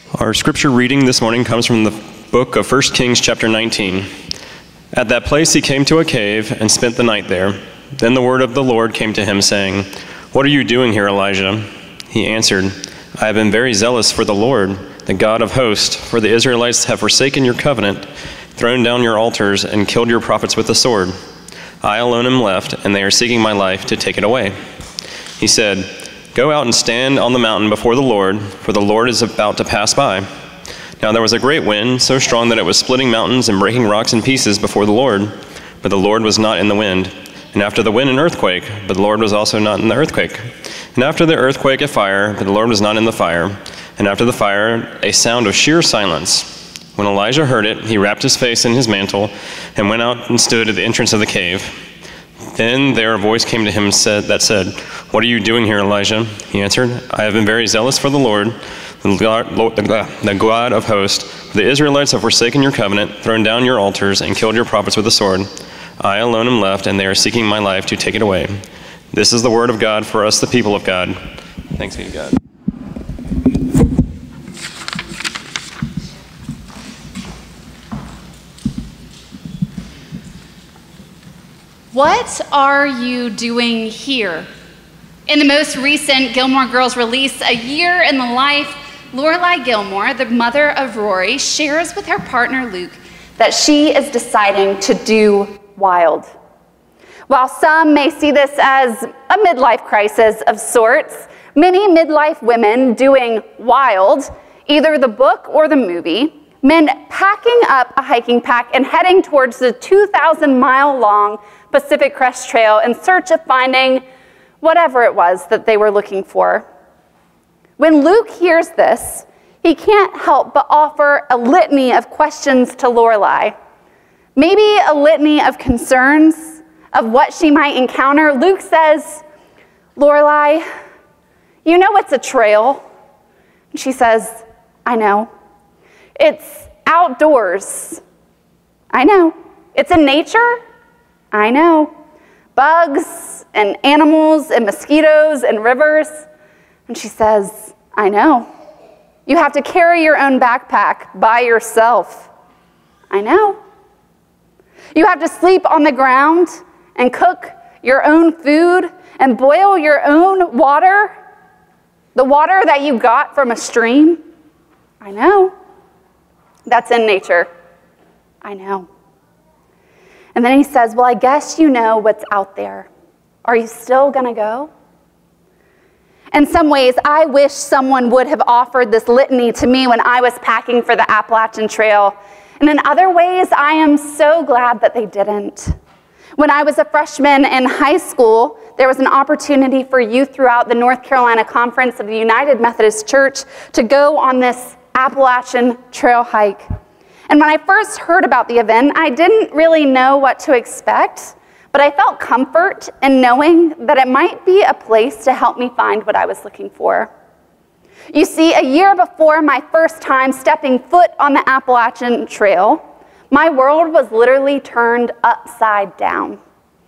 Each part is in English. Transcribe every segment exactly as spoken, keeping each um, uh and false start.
Our scripture reading this morning comes from the book of First Kings chapter nineteen. At that place he came to a cave and spent the night there. Then the word of the Lord came to him, saying, "What are you doing here, Elijah?" He answered, "I have been very zealous for the Lord, the God of hosts, for the Israelites have forsaken your covenant, thrown down your altars, and killed your prophets with the sword. I alone am left, and they are seeking my life to take it away." He said, "Go out and stand on the mountain before the Lord, for the Lord is about to pass by." Now there was a great wind, so strong that it was splitting mountains and breaking rocks in pieces before the Lord, but the Lord was not in the wind. And after the wind an earthquake, but the Lord was also not in the earthquake. And after the earthquake a fire, but the Lord was not in the fire. And after the fire a sound of sheer silence. When Elijah heard it, he wrapped his face in his mantle and went out and stood at the entrance of the cave. Then there a voice came to him said, that said, "What are you doing here, Elijah?" He answered, "I have been very zealous for the Lord, the God, the God of hosts. For the Israelites have forsaken your covenant, thrown down your altars, and killed your prophets with the sword. I alone am left, and they are seeking my life to take it away." This is the word of God for us, the people of God. Thanks be to God. What are you doing here? In the most recent Gilmore Girls release, A Year in the Life, Lorelai Gilmore, the mother of Rory, shares with her partner Luke that she is deciding to do wild. While some may see this as a midlife crisis of sorts, many midlife women doing wild, either the book or the movie, meant packing up a hiking pack and heading towards the two thousand mile long Pacific Crest Trail in search of finding whatever it was that they were looking for. When Luke hears this, he can't help but offer a litany of questions to Lorelai. Maybe a litany of concerns of what she might encounter. Luke says, "Lorelai, you know it's a trail." And she says, "I know. It's outdoors." "I know. It's in nature." "I know. Bugs and animals and mosquitoes and rivers." And she says, "I know. You have to carry your own backpack by yourself." "I know. You have to sleep on the ground and cook your own food and boil your own water, the water that you got from a stream." "I know. That's in nature." "I know." And then he says, "Well, I guess you know what's out there. Are you still gonna go?" In some ways, I wish someone would have offered this litany to me when I was packing for the Appalachian Trail. And in other ways, I am so glad that they didn't. When I was a freshman in high school, there was an opportunity for youth throughout the North Carolina Conference of the United Methodist Church to go on this Appalachian Trail hike. And when I first heard about the event, I didn't really know what to expect, but I felt comfort in knowing that it might be a place to help me find what I was looking for. You see, a year before my first time stepping foot on the Appalachian Trail, my world was literally turned upside down.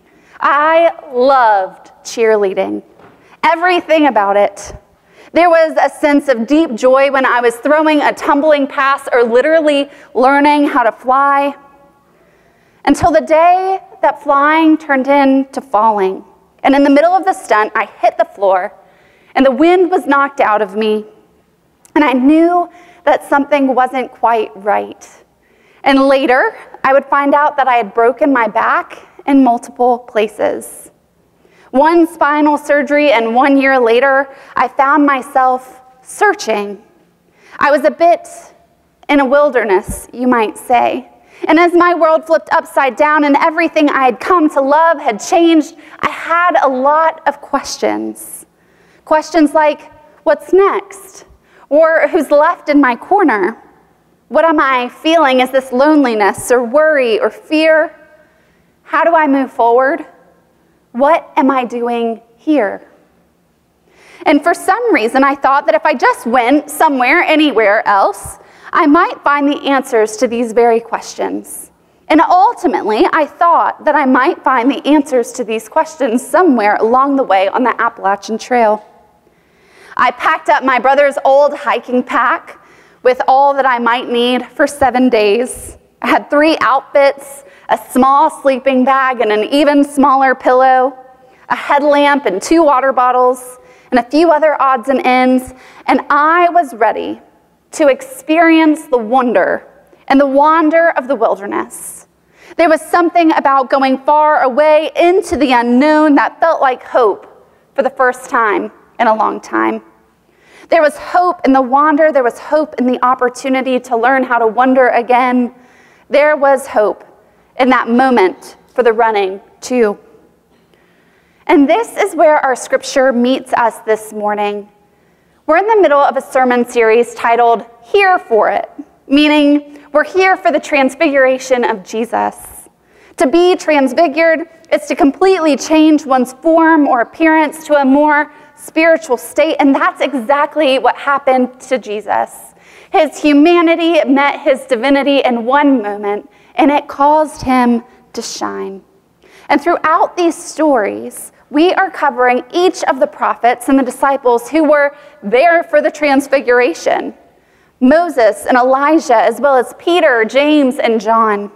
I loved cheerleading, everything about it. There was a sense of deep joy when I was throwing a tumbling pass or literally learning how to fly, until the day that flying turned into falling. And in the middle of the stunt, I hit the floor, and the wind was knocked out of me, and I knew that something wasn't quite right. And later, I would find out that I had broken my back in multiple places. One spinal surgery, and one year later, I found myself searching. I was a bit in a wilderness, you might say. And as my world flipped upside down and everything I had come to love had changed, I had a lot of questions. Questions like, what's next? Or who's left in my corner? What am I feeling? Is this loneliness or worry or fear? How do I move forward? What am I doing here? And for some reason, I thought that if I just went somewhere, anywhere else, I might find the answers to these very questions. And ultimately, I thought that I might find the answers to these questions somewhere along the way on the Appalachian Trail. I packed up my brother's old hiking pack, with all that I might need for seven days. I had three outfits, a small sleeping bag and an even smaller pillow, a headlamp and two water bottles, and a few other odds and ends, and I was ready to experience the wonder and the wander of the wilderness. There was something about going far away into the unknown that felt like hope for the first time in a long time. There was hope in the wander. There was hope in the opportunity to learn how to wonder again. There was hope in that moment for the running too. And this is where our scripture meets us this morning. We're in the middle of a sermon series titled Here for It, meaning we're here for the transfiguration of Jesus. To be transfigured is to completely change one's form or appearance to a more spiritual state, and that's exactly what happened to Jesus. His humanity met his divinity in one moment, and it caused him to shine. And throughout these stories, we are covering each of the prophets and the disciples who were there for the transfiguration. Moses and Elijah, as well as Peter, James, and John.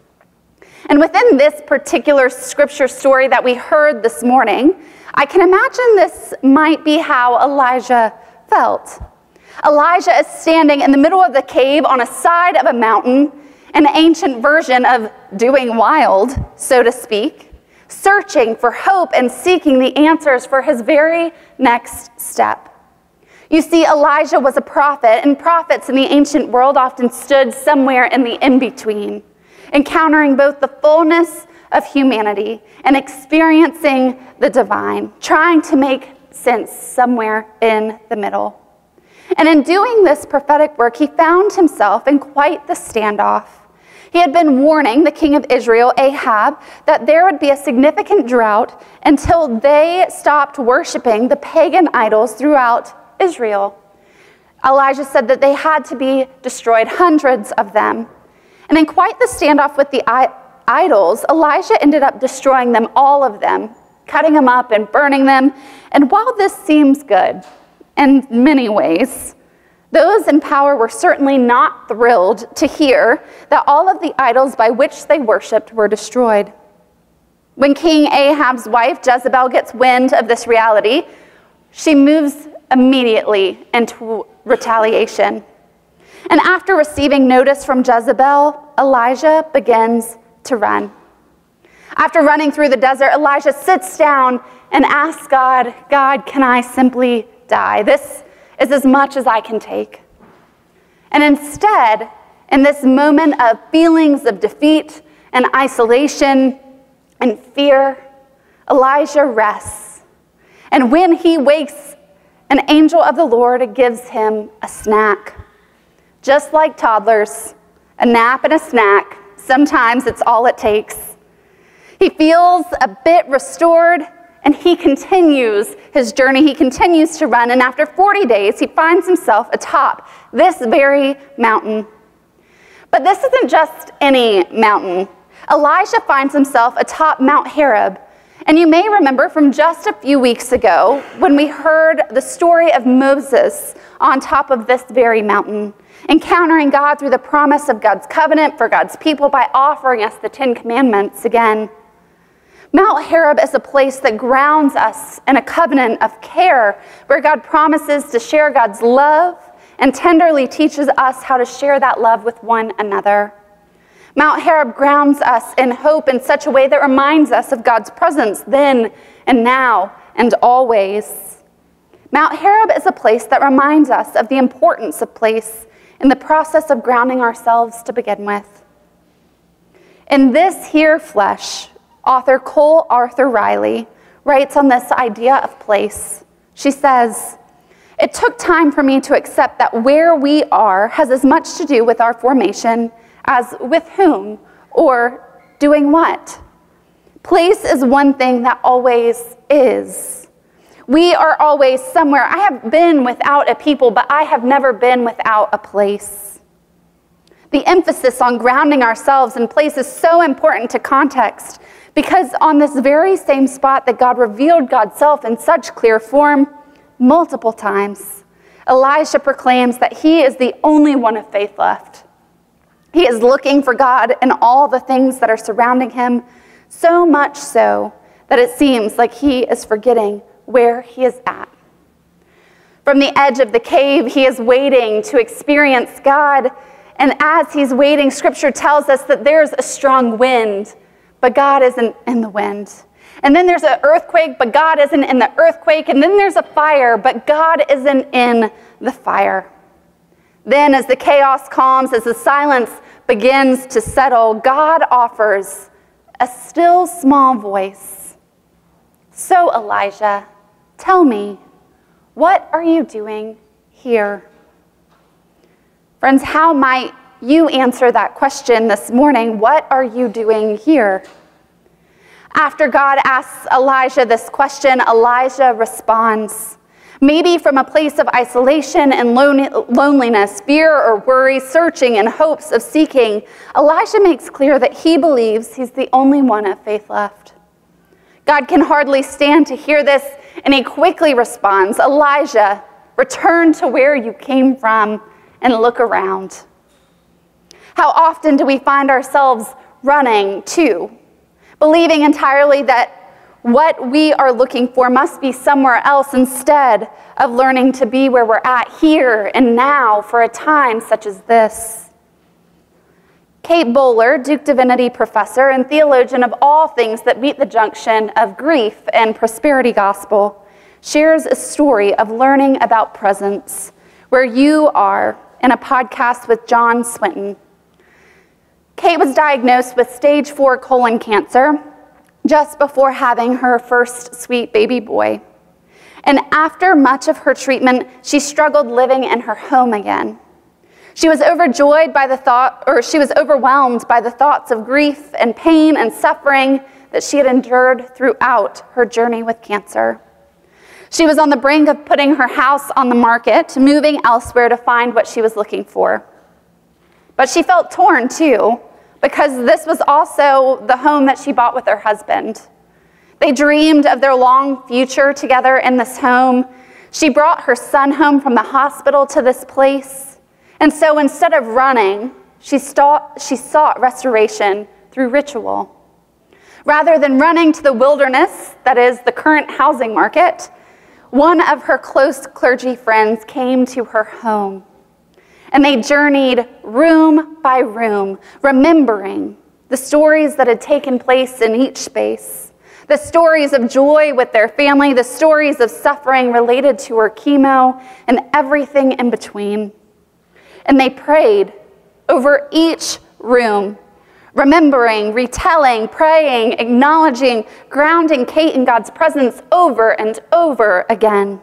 And within this particular scripture story that we heard this morning, I can imagine this might be how Elijah felt. Elijah is standing in the middle of the cave on a side of a mountain, an ancient version of doing wild, so to speak, searching for hope and seeking the answers for his very next step. You see, Elijah was a prophet, and prophets in the ancient world often stood somewhere in the in-between, encountering both the fullness of humanity and experiencing the divine, trying to make sense somewhere in the middle. And in doing this prophetic work, he found himself in quite the standoff. He had been warning the king of Israel, Ahab, that there would be a significant drought until they stopped worshiping the pagan idols throughout Israel. Elijah said that they had to be destroyed, hundreds of them. And in quite the standoff with the idols, Elijah ended up destroying them, all of them, cutting them up and burning them. And while this seems good in many ways, those in power were certainly not thrilled to hear that all of the idols by which they worshipped were destroyed. When King Ahab's wife, Jezebel, gets wind of this reality, she moves immediately into retaliation. And after receiving notice from Jezebel, Elijah begins to run. After running through the desert, Elijah sits down and asks God, God, can I simply die? This is as much as I can take. And instead, in this moment of feelings of defeat and isolation and fear, Elijah rests. And when he wakes, an angel of the Lord gives him a snack. Just like toddlers, a nap and a snack, sometimes it's all it takes. He feels a bit restored, and he continues his journey. He continues to run, and after forty days, he finds himself atop this very mountain. But this isn't just any mountain. Elijah finds himself atop Mount Horeb. And you may remember from just a few weeks ago when we heard the story of Moses on top of this very mountain, encountering God through the promise of God's covenant for God's people by offering us the Ten Commandments again. Mount Horeb is a place that grounds us in a covenant of care where God promises to share God's love and tenderly teaches us how to share that love with one another. Mount Horeb grounds us in hope in such a way that reminds us of God's presence then and now and always. Mount Horeb is a place that reminds us of the importance of place in the process of grounding ourselves to begin with. In this here flesh, author Cole Arthur Riley writes on this idea of place. She says, "It took time for me to accept that where we are has as much to do with our formation as with whom or doing what. Place is one thing that always is. We are always somewhere. I have been without a people, but I have never been without a place." The emphasis on grounding ourselves in place is so important to context, because on this very same spot that God revealed God's self in such clear form multiple times, Elijah proclaims that he is the only one of faith left. He is looking for God in all the things that are surrounding him, so much so that it seems like he is forgetting where he is at. From the edge of the cave, he is waiting to experience God. And as he's waiting, Scripture tells us that there's a strong wind, but God isn't in the wind. And then there's an earthquake, but God isn't in the earthquake. And then there's a fire, but God isn't in the fire. Then as the chaos calms, as the silence begins to settle, God offers a still small voice. So Elijah, tell me, what are you doing here? Friends, how might you answer that question this morning? What are you doing here? After God asks Elijah this question, Elijah responds. Maybe from a place of isolation and loneliness, fear or worry, searching in hopes of seeking, Elijah makes clear that he believes he's the only one of faith left. God can hardly stand to hear this, and he quickly responds, Elijah, return to where you came from and look around. How often do we find ourselves running to, believing entirely that what we are looking for must be somewhere else instead of learning to be where we're at here and now for a time such as this? Kate Bowler, Duke Divinity professor and theologian of all things that meet the junction of grief and prosperity gospel, shares a story of learning about presence where you are in a podcast with John Swinton. Kate was diagnosed with stage four colon cancer just before having her first sweet baby boy. And after much of her treatment, she struggled living in her home again. She was overjoyed by the thought, or she was overwhelmed by the thoughts of grief and pain and suffering that she had endured throughout her journey with cancer. She was on the brink of putting her house on the market, moving elsewhere to find what she was looking for. But she felt torn too, because this was also the home that she bought with her husband. They dreamed of their long future together in this home. She brought her son home from the hospital to this place. And so instead of running, she sought, she sought restoration through ritual. Rather than running to the wilderness, that is the current housing market, one of her close clergy friends came to her home. And they journeyed room by room, remembering the stories that had taken place in each space, the stories of joy with their family, the stories of suffering related to her chemo, and everything in between. And they prayed over each room, remembering, retelling, praying, acknowledging, grounding Kate in God's presence over and over again.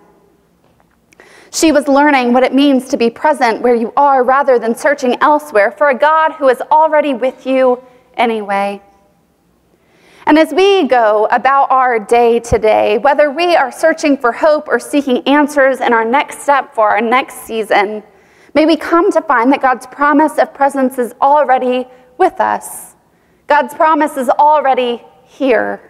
She was learning what it means to be present where you are rather than searching elsewhere for a God who is already with you anyway. And as we go about our day today, whether we are searching for hope or seeking answers in our next step for our next season, may we come to find that God's promise of presence is already with us. God's promise is already here.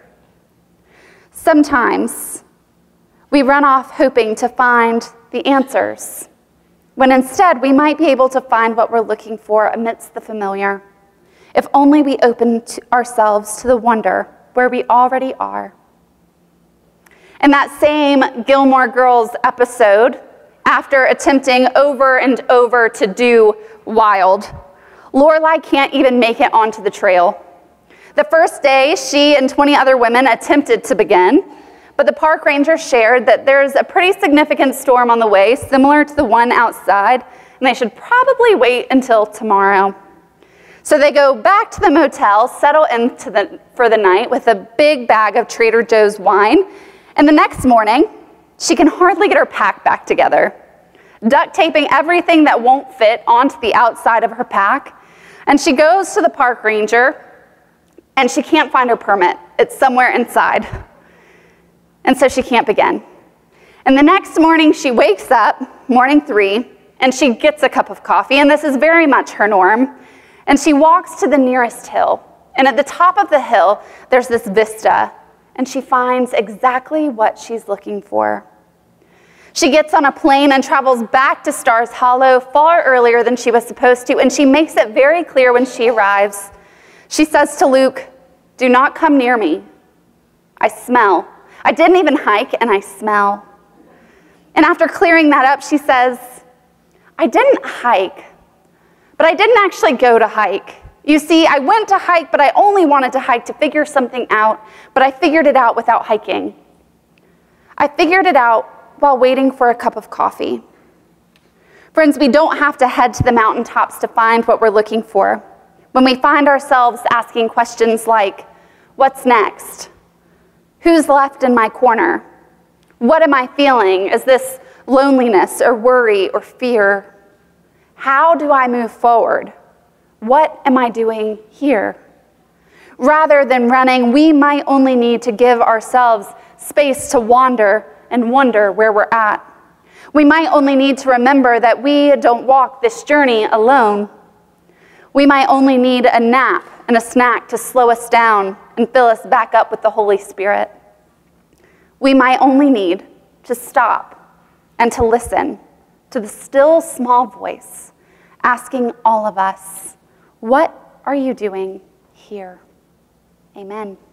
Sometimes we run off hoping to find the answers, when instead we might be able to find what we're looking for amidst the familiar, if only we open to ourselves to the wonder where we already are. In that same Gilmore Girls episode, after attempting over and over to do wild, Lorelai can't even make it onto the trail. The first day, she and twenty other women attempted to begin, but the park ranger shared that there's a pretty significant storm on the way, similar to the one outside, and they should probably wait until tomorrow. So they go back to the motel, settle in to the, for the night with a big bag of Trader Joe's wine, and the next morning, she can hardly get her pack back together, duct taping everything that won't fit onto the outside of her pack. And she goes to the park ranger, and she can't find her permit. It's somewhere inside. And so she can't begin. And the next morning, she wakes up, morning three, and she gets a cup of coffee, and this is very much her norm. And she walks to the nearest hill. And at the top of the hill, there's this vista, and she finds exactly what she's looking for. She gets on a plane and travels back to Stars Hollow far earlier than she was supposed to, and she makes it very clear when she arrives. She says to Luke, "Do not come near me. I smell. I didn't even hike, and I smell." And after clearing that up, she says, "I didn't hike, but I didn't actually go to hike. You see, I went to hike, but I only wanted to hike to figure something out, but I figured it out without hiking. I figured it out while waiting for a cup of coffee." Friends, we don't have to head to the mountaintops to find what we're looking for. When we find ourselves asking questions like, what's next? Who's left in my corner? What am I feeling? Is this loneliness or worry or fear? How do I move forward? What am I doing here? Rather than running, we might only need to give ourselves space to wander and wonder where we're at. We might only need to remember that we don't walk this journey alone. We might only need a nap and a snack to slow us down and fill us back up with the Holy Spirit. We might only need to stop and to listen to the still small voice asking all of us, what are you doing here? Amen.